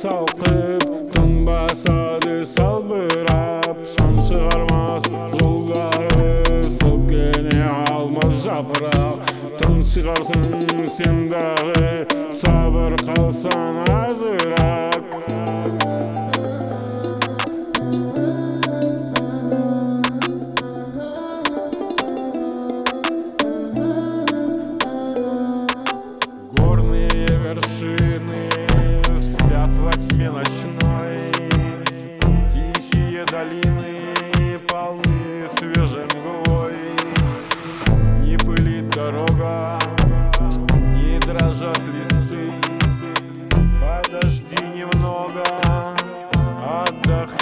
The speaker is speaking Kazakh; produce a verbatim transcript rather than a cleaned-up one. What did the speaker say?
салқып, тынбасады салбырап, шаң шығармас жолдары сілкіне алмас жапырақ. Тын шығарсың сен дағы, сабыр қалсан азырақ. Горные вершины спят во тьме ночной, тихие долины полны свежей мглой. Не пылит дорога, не дрожат листы, подожди немного, отдохни.